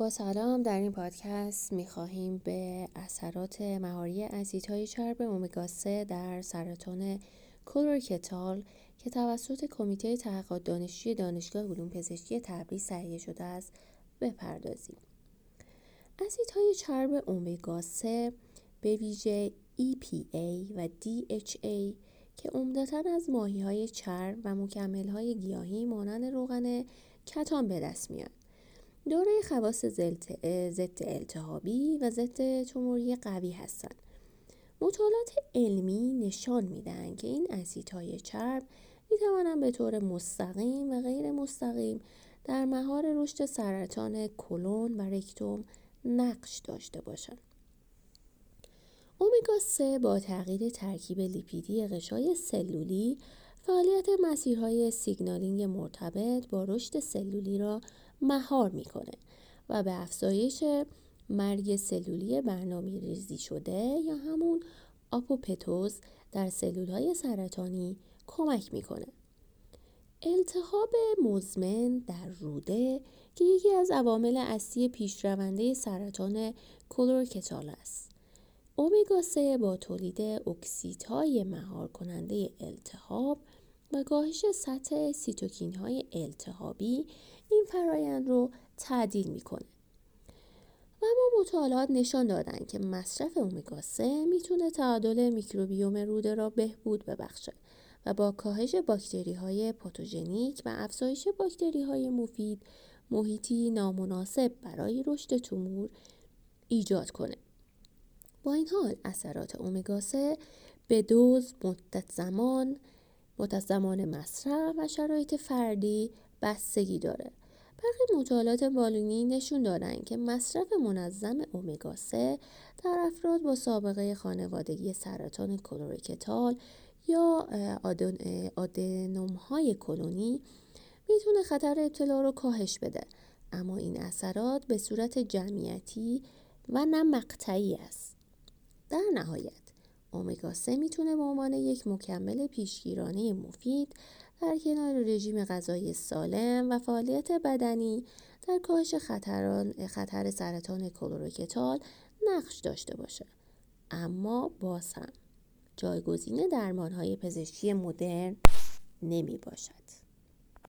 با سلام. در این پادکست می‌خواهیم به اثرات مهاری اسیدهای چرب امگا 3 در سرطان کلورکتال که توسط کمیته تحقیقات دانشجویی دانشگاه علوم پزشکی تبریز تهیه شده است بپردازیم. اسیدهای چرب امگا 3 به ویژه EPA و DHA که عمدتاً از ماهی‌های چرب و مکمل‌های گیاهی مانند روغن کتان به دست می‌آیند. دارای خواص ضد التهابی و ضد توموری قوی هستند. مطالعات علمی نشان می‌دهند که این اسیدهای چرب می‌توانند به طور مستقیم و غیر مستقیم در مهار رشد سرطان کلون و رکتوم نقش داشته باشند. امگا 3 با تغییر ترکیب لیپیدی غشای سلولی فعالیت مسیرهای سیگنالینگ مرتبط با رشد سلولی را مهار می‌کند و به افزایش مرگ سلولی برنامه‌ریزی شده یا همون آپوپتوز در سلول‌های سرطانی کمک می‌کند. التهاب مزمن در روده که یکی از عوامل اصلی پیشرونده سرطان کلورکتال است. امگا 3 با تولید اکسیدهای مهار کننده التهاب و کاهش سطح سیتوکین‌های التهابی این فرایند رو تعدیل میکنه. و اما مطالعات نشان دادن که مصرف امگا 3 میتونه تعادل میکروبیوم روده را بهبود ببخشه و با کاهش باکتری‌های پاتوژنیک و افزایش باکتری‌های مفید محیطی نامناسب برای رشد تومور ایجاد کنه. با این حال اثرات امگا 3 به دوز، مدت زمان مصرف و شرایط فردی بستگی داره. برخی مطالعات بالینی نشون دادن که مصرف منظم امگا 3 در افراد با سابقه خانوادگی سرطان کلورکتال یا آدنوم‌های کلونی میتونه خطر ابتلا رو کاهش بده، اما این اثرات به صورت جمعیتی و نه مقطعی است. در نهایت امگا 3 میتونه به عنوان یک مکمل پیشگیرانه مفید در کنار رژیم غذایی سالم و فعالیت بدنی در کاهش خطر سرطان کلورکتال نقش داشته باشه، اما باز هم جایگزین درمان‌های پزشکی مدرن نمی باشد.